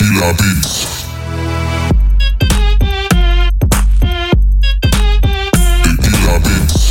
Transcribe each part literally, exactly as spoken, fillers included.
Tequila Beats. Tequila Beats.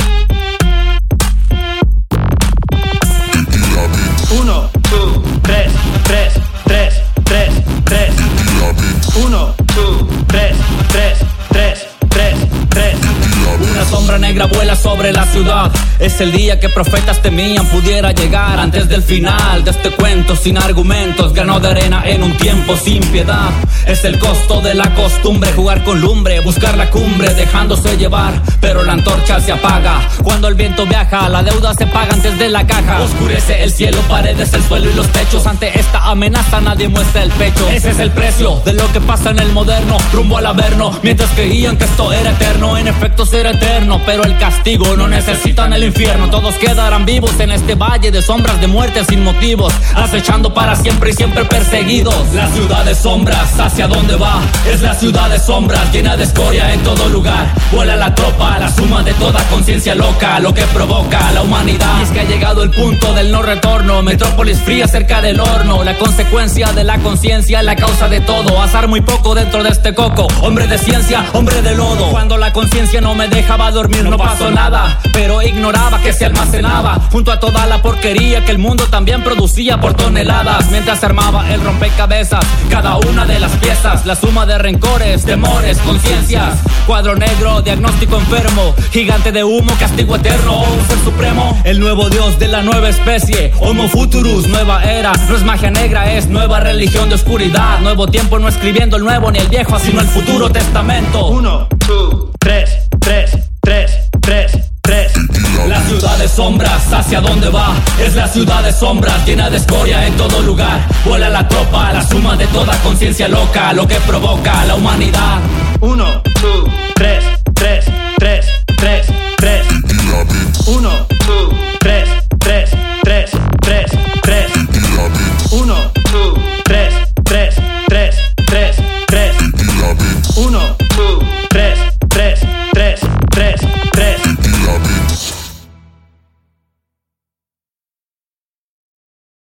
Tequila Beats. Uno, dos, tres, tres, tres, tres, tres. Tequila Beats. Uno, dos, tres, tres, tres, tres, tres. Una sombra negra vuela sobre la ciudad. Es el día que profetas temían pudiera llegar antes del final de este cuento sin argumentos. Ganó de arena en un tiempo sin piedad. Es el costo de la costumbre, jugar con lumbre, buscar la cumbre dejándose llevar. Pero la antorcha se apaga cuando el viento viaja. La deuda se paga antes de la caja. Oscurece el cielo, paredes, el suelo y los techos. Ante esta amenaza nadie muestra el pecho. Ese es el precio de lo que pasa en el moderno, rumbo al averno. Mientras creían que esto era eterno, en efecto será eterno. Pero el castigo no necesitan el infierno. Todos quedarán vivos en este valle de sombras, de muerte sin motivos, acechando para siempre y siempre perseguidos. La ciudad de sombras, ¿hacia dónde va? Es la ciudad de sombras, llena de escoria en todo lugar. Vuela la tropa, la suma de toda conciencia loca, lo que provoca la humanidad. Y es que ha llegado el punto del no retorno, metrópolis fría cerca del horno. La consecuencia de la conciencia, la causa de todo. Azar muy poco dentro de este coco, hombre de ciencia, hombre de lodo. Cuando la conciencia no me dejaba dormir no pasó nada, pero ignoraba que se almacenaba junto a toda la porquería que el mundo también producía por toneladas. Mientras se armaba el rompecabezas, cada una de las piezas, la suma de rencores, temores, conciencias. Cuadro negro, diagnóstico enfermo, gigante de humo, castigo eterno, un ser supremo. El nuevo dios de la nueva especie, Homo Futurus, nueva era. No es magia negra, es nueva religión de oscuridad. Nuevo tiempo, no escribiendo el nuevo ni el viejo, sino el futuro testamento. Uno, dos, tres, tres, tres, tres, tres. La ciudad de sombras, ¿hacia dónde va? Es la ciudad de sombras, llena de escoria en todo lugar. Vuela la tropa, la suma de toda conciencia loca, lo que provoca la humanidad. Uno, dos,